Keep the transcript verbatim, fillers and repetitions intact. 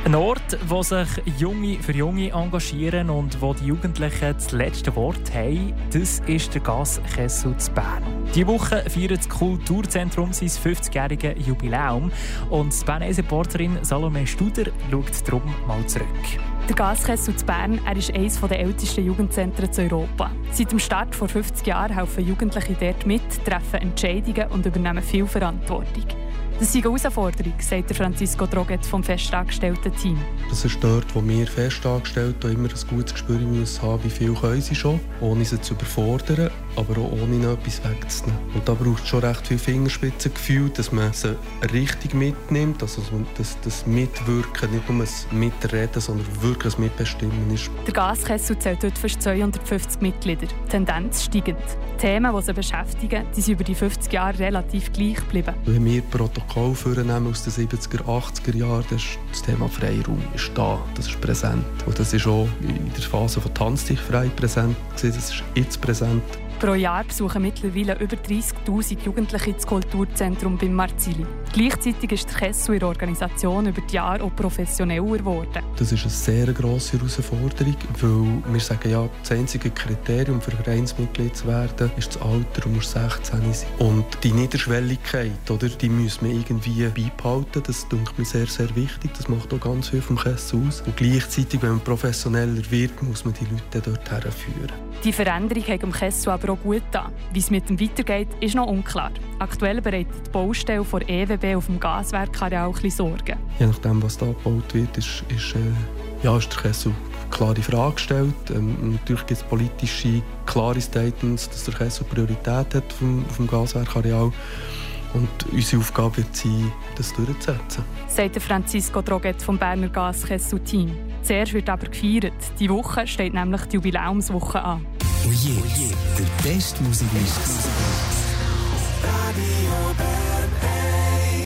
Ein Ort, wo sich Junge für Junge engagieren und wo die Jugendlichen das letzte Wort haben, das ist der Gaskessel zu Bern. Diese Woche feiert das Kulturzentrum sein fünfzigjähriges Jubiläum und die Bern-Reporterin Salome Studer schaut darum mal zurück. Der Gaskessel zu Bern er ist eines der ältesten Jugendzentren zu Europa. Seit dem Start vor fünfzig Jahren helfen Jugendliche dort mit, treffen Entscheidungen und übernehmen viel Verantwortung. Das ist eine Herausforderung, sagt Francisco Droget vom festangestellten Team. Das ist dort, wo wir Festangestellte immer ein gutes Gespür müssen haben, wie viel können sie schon, ohne sie zu überfordern, aber auch ohne ihnen etwas wegzunehmen. Und da braucht es schon recht viel Fingerspitzengefühl, dass man sie richtig mitnimmt, also dass das Mitwirken, nicht nur das Mitreden, sondern wirklich das Mitbestimmen ist. Der Gaskessel zählt dort fast zweihundertfünfzig Mitglieder, Tendenz steigend. Die Themen, die sie beschäftigen, die sind über die fünfzig Jahre relativ gleich geblieben. Wenn wir Protokoll vornehmen aus den siebziger, achtziger Jahren, das, das Thema Freiraum ist da, das ist präsent. Und das ist auch in der Phase von «Tanz dich frei» präsent, das ist jetzt präsent. Pro Jahr besuchen mittlerweile über dreißigtausend Jugendliche das Kulturzentrum beim Marzili. Gleichzeitig ist der Kessel in der Organisation über die Jahre auch professioneller geworden. Das ist eine sehr grosse Herausforderung, weil wir sagen, ja, das einzige Kriterium für Vereinsmitglied zu werden ist das Alter, du musst sechzehn sein. Und die Niederschwelligkeit, oder, die müssen wir irgendwie beibehalten. Das denke mir sehr, sehr wichtig. Das macht auch ganz viel vom Kessel aus. Und gleichzeitig, wenn man professioneller wird, muss man die Leute dort herführen. Die Veränderung hat dem Kessel aber auch gut getan. Wie es mit dem weitergeht, ist noch unklar. Aktuell bereitet die Baustelle von E W B auf dem Gaswerkareal ein bisschen Sorgen. Je nachdem, was da gebaut wird, ist, ist, äh, ja, ist der Kessel eine klare Frage gestellt. Ähm, natürlich gibt es politische, klare Statements, dass der Kessel Priorität hat auf dem, auf dem Gaswerkareal. Und unsere Aufgabe wird sein, das durchzusetzen. Sagt Francisco Droget vom Berner Gaskessel-Team. Zuerst wird aber gefeiert. Die Woche steht nämlich die Jubiläumswoche an. Und jetzt der beste Musikmix. Radio Bern.